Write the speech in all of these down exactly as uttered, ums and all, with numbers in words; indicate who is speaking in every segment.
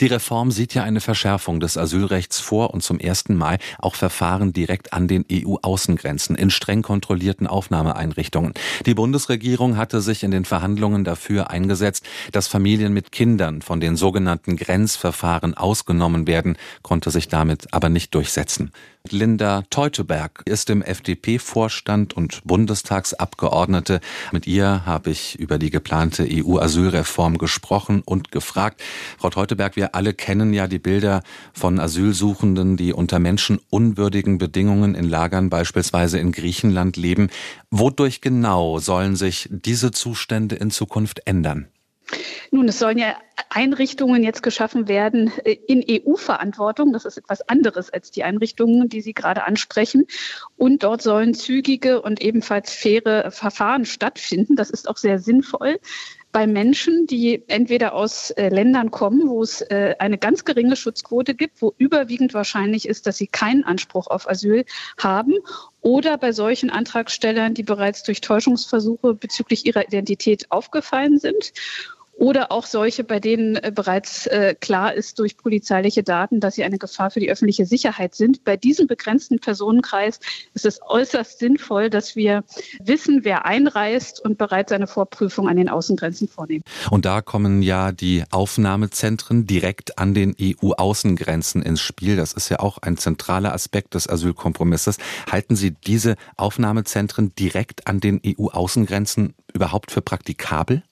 Speaker 1: Die Reform sieht ja eine Verschärfung des Asylrechts vor und zum ersten Mal auch Verfahren direkt an den E U-Außengrenzen in streng kontrollierten Aufnahmeeinrichtungen. Die Bundesregierung hatte sich in den Verhandlungen dafür eingesetzt, dass Familien mit Kindern von den sogenannten Grenzverfahren ausgenommen werden, konnte sich damit aber nicht durchsetzen. Linda Teuteberg ist im F D P-Vorstand und Bundestagsabgeordnete. Mit ihr habe ich über die geplante E U-Asylreform gesprochen und gefragt. Frau Teuteberg, wir alle kennen ja die Bilder von Asylsuchenden, die unter menschenunwürdigen Bedingungen in Lagern beispielsweise in Griechenland leben. Wodurch genau sollen sich diese Zustände in Zukunft ändern?
Speaker 2: Nun, es sollen ja Einrichtungen jetzt geschaffen werden in E U-Verantwortung. Das ist etwas anderes als die Einrichtungen, die Sie gerade ansprechen. Und dort sollen zügige und ebenfalls faire Verfahren stattfinden. Das ist auch sehr sinnvoll bei Menschen, die entweder aus äh, Ländern kommen, wo es äh, eine ganz geringe Schutzquote gibt, wo überwiegend wahrscheinlich ist, dass sie keinen Anspruch auf Asyl haben, oder bei solchen Antragstellern, die bereits durch Täuschungsversuche bezüglich ihrer Identität aufgefallen sind. Oder auch solche, bei denen äh, bereits äh, klar ist durch polizeiliche Daten, dass sie eine Gefahr für die öffentliche Sicherheit sind. Bei diesem begrenzten Personenkreis ist es äußerst sinnvoll, dass wir wissen, wer einreist und bereits eine Vorprüfung an den Außengrenzen vornehmen.
Speaker 1: Und da kommen ja die Aufnahmezentren direkt an den E U-Außengrenzen ins Spiel. Das ist ja auch ein zentraler Aspekt des Asylkompromisses. Halten Sie diese Aufnahmezentren direkt an den E U-Außengrenzen überhaupt für praktikabel?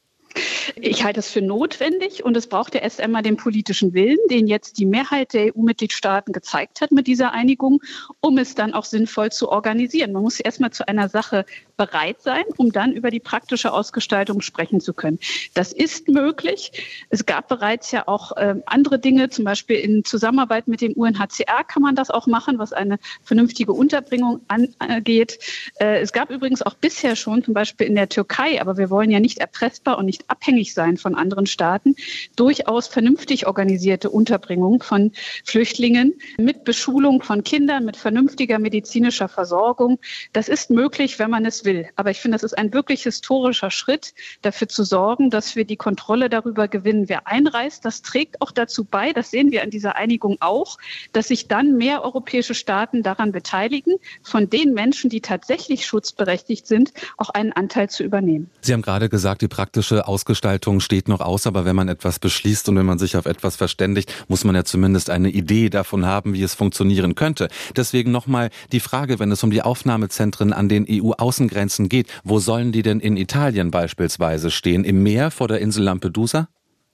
Speaker 2: Ich halte es für notwendig und es braucht ja erst einmal den politischen Willen, den jetzt die Mehrheit der E U-Mitgliedstaaten gezeigt hat mit dieser Einigung, um es dann auch sinnvoll zu organisieren. Man muss erst mal zu einer Sache bereit sein, um dann über die praktische Ausgestaltung sprechen zu können. Das ist möglich. Es gab bereits ja auch äh, andere Dinge, zum Beispiel in Zusammenarbeit mit dem U N H C R kann man das auch machen, was eine vernünftige Unterbringung angeht. Äh, es gab übrigens auch bisher schon, zum Beispiel in der Türkei, aber wir wollen ja nicht erpressbar und nicht abhängig sein von anderen Staaten, durchaus vernünftig organisierte Unterbringung von Flüchtlingen mit Beschulung von Kindern, mit vernünftiger medizinischer Versorgung. Das ist möglich, wenn man es will. Aber ich finde, das ist ein wirklich historischer Schritt, dafür zu sorgen, dass wir die Kontrolle darüber gewinnen, wer einreist. Das trägt auch dazu bei, das sehen wir an dieser Einigung auch, dass sich dann mehr europäische Staaten daran beteiligen, von den Menschen, die tatsächlich schutzberechtigt sind, auch einen Anteil zu übernehmen.
Speaker 1: Sie haben gerade gesagt, die praktische Ausgestaltung steht noch aus, aber wenn man etwas beschließt und wenn man sich auf etwas verständigt, muss man ja zumindest eine Idee davon haben, wie es funktionieren könnte. Deswegen nochmal die Frage, wenn es um die Aufnahmezentren an den E U-Außengrenzen geht, wo sollen die denn in Italien beispielsweise stehen? Im Meer vor der Insel Lampedusa?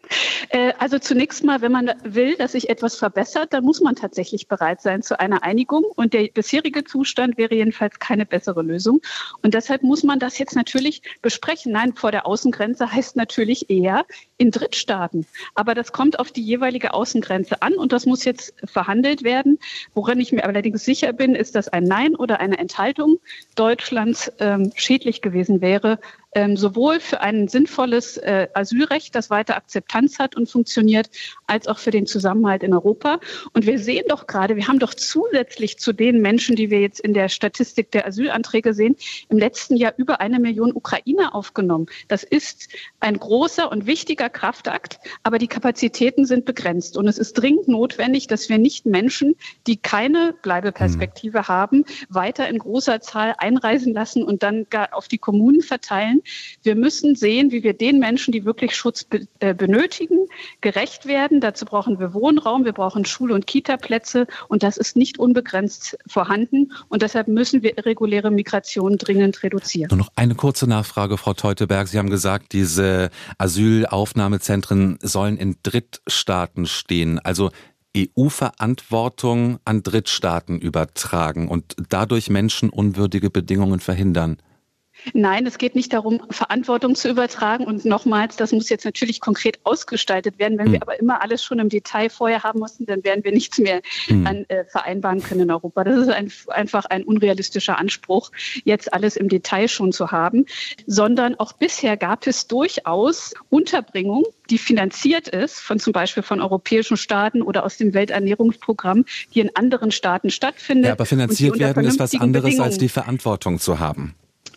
Speaker 2: Also zunächst mal, wenn man will, dass sich etwas verbessert, dann muss man tatsächlich bereit sein zu einer Einigung. Und der bisherige Zustand wäre jedenfalls keine bessere Lösung. Und deshalb muss man das jetzt natürlich besprechen. Nein, vor der Außengrenze heißt natürlich eher in Drittstaaten. Aber das kommt auf die jeweilige Außengrenze an und das muss jetzt verhandelt werden. Woran ich mir allerdings sicher bin, ist, dass ein Nein oder eine Enthaltung Deutschlands ähm, schädlich gewesen wäre, Ähm, sowohl für ein sinnvolles äh, Asylrecht, das weiter Akzeptanz hat und funktioniert, als auch für den Zusammenhalt in Europa. Und wir sehen doch gerade, wir haben doch zusätzlich zu den Menschen, die wir jetzt in der Statistik der Asylanträge sehen, im letzten Jahr über eine Million Ukrainer aufgenommen. Das ist ein großer und wichtiger Kraftakt, aber die Kapazitäten sind begrenzt. Und es ist dringend notwendig, dass wir nicht Menschen, die keine Bleibeperspektive mhm. haben, weiter in großer Zahl einreisen lassen und dann gar auf die Kommunen verteilen. Wir müssen sehen, wie wir den Menschen, die wirklich Schutz be- äh, benötigen, gerecht werden. Dazu brauchen wir Wohnraum, wir brauchen Schul- und Kitaplätze und das ist nicht unbegrenzt vorhanden. Und deshalb müssen wir irreguläre Migration dringend reduzieren.
Speaker 1: Nur noch eine kurze Nachfrage, Frau Teuteberg. Sie haben gesagt, diese Asylaufnahmezentren sollen in Drittstaaten stehen. Also E U-Verantwortung an Drittstaaten übertragen und dadurch menschenunwürdige Bedingungen verhindern.
Speaker 2: Nein, es geht nicht darum, Verantwortung zu übertragen. Und nochmals, das muss jetzt natürlich konkret ausgestaltet werden. Wenn hm. wir aber immer alles schon im Detail vorher haben mussten, dann werden wir nichts mehr hm. an, äh, vereinbaren können in Europa. Das ist ein, einfach ein unrealistischer Anspruch, jetzt alles im Detail schon zu haben. Sondern auch bisher gab es durchaus Unterbringung, die finanziert ist, von zum Beispiel von europäischen Staaten oder aus dem Welternährungsprogramm, die in anderen Staaten stattfindet.
Speaker 1: Ja, aber finanziert werden ist was anderes, als die Verantwortung zu haben.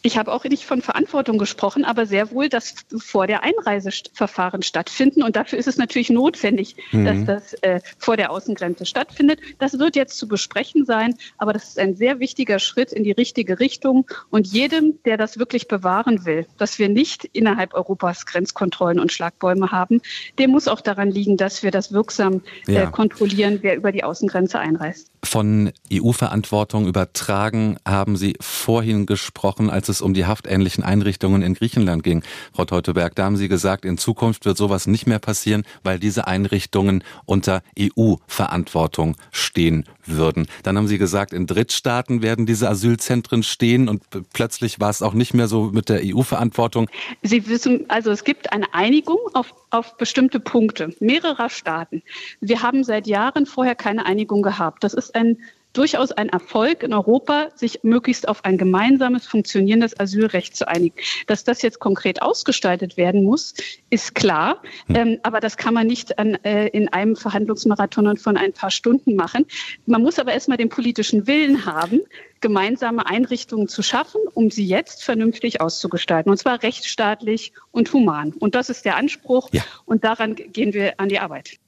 Speaker 2: Ich habe auch nicht von Verantwortung gesprochen, aber sehr wohl, dass vor der Einreiseverfahren stattfinden. Und dafür ist es natürlich notwendig, mhm. dass das äh, vor der Außengrenze stattfindet. Das wird jetzt zu besprechen sein, aber das ist ein sehr wichtiger Schritt in die richtige Richtung. Und jedem, der das wirklich bewahren will, dass wir nicht innerhalb Europas Grenzkontrollen und Schlagbäume haben, dem muss auch daran liegen, dass wir das wirksam ja. äh, kontrollieren, wer über die Außengrenze einreist.
Speaker 1: Von E U-Verantwortung übertragen haben Sie vorhin gesprochen, als es um die haftähnlichen Einrichtungen in Griechenland ging. Frau Teutoberg, da haben Sie gesagt, in Zukunft wird sowas nicht mehr passieren, weil diese Einrichtungen unter E U-Verantwortung stehen würden. Dann haben Sie gesagt, in Drittstaaten werden diese Asylzentren stehen und plötzlich war es auch nicht mehr so mit der E U-Verantwortung.
Speaker 2: Sie wissen, also es gibt eine Einigung auf, auf bestimmte Punkte mehrerer Staaten. Wir haben seit Jahren vorher keine Einigung gehabt. Das ist ein durchaus ein Erfolg in Europa, sich möglichst auf ein gemeinsames, funktionierendes Asylrecht zu einigen. Dass das jetzt konkret ausgestaltet werden muss, ist klar. Hm. Ähm, aber das kann man nicht an, äh, in einem Verhandlungsmarathon von ein paar Stunden machen. Man muss aber erstmal den politischen Willen haben, gemeinsame Einrichtungen zu schaffen, um sie jetzt vernünftig auszugestalten. Und zwar rechtsstaatlich und human. Und das ist der Anspruch. Ja. Und daran gehen wir an die Arbeit.